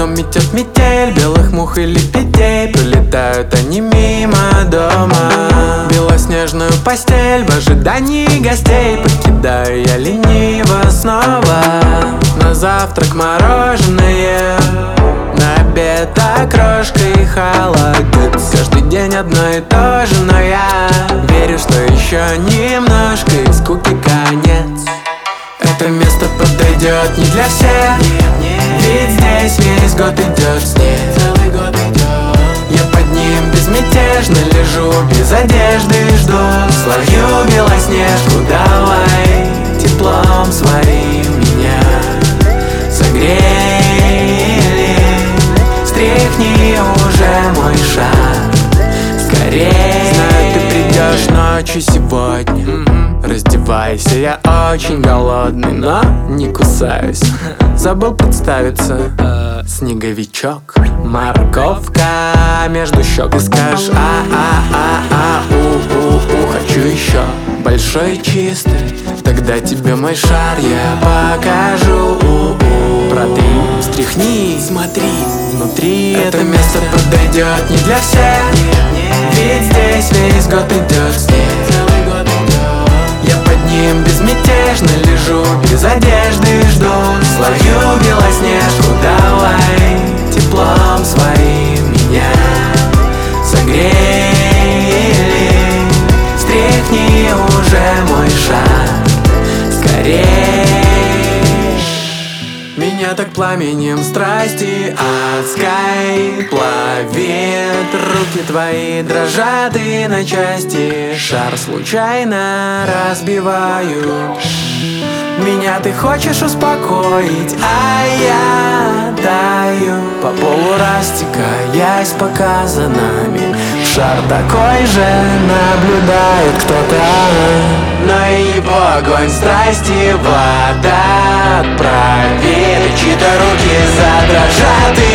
окном метет метель, белых мух и лебедей. Пролетают они мимо дома. Белоснежную постель в ожидании гостей покидаю я лениво снова. На завтрак мороженое, на обед окрошка и холодец. Каждый день одно и то же, но я верю, что еще немножко и скуки конец. Это место подойдет не для всех, ведь здесь весь год идет снег. Я под ним безмятежно лежу, без одежды жду. Словью белоснежку, давай теплом своим меня согрели. Стряхни уже мой шаг скорее. Знаю, ты придешь ночью сегодня. Раздевайся, я очень голодный, но не кусаюсь. Забыл представиться. Снеговичок, морковка между щек. И скажешь хочу еще. Большой и чистый, тогда тебе мой шар я покажу. Протри, встряхни, смотри, внутри это место подойдет не для всех, ведь здесь весь год идет снег. Я под ним безмятежно лежу, без одежды жду. Словью белоснежку, давай теплом своим меня согрели. Стряхни уже мой шаг скорее. Меня так пламенем страсти адской плавит. Руки твои дрожат и на части шар случайно разбиваю. Меня ты хочешь успокоить, а я даю по полу растекаясь показанными. Шар такой же наблюдает кто-то, но и его огонь страсти вода отправит. Чьи-то руки задрожат и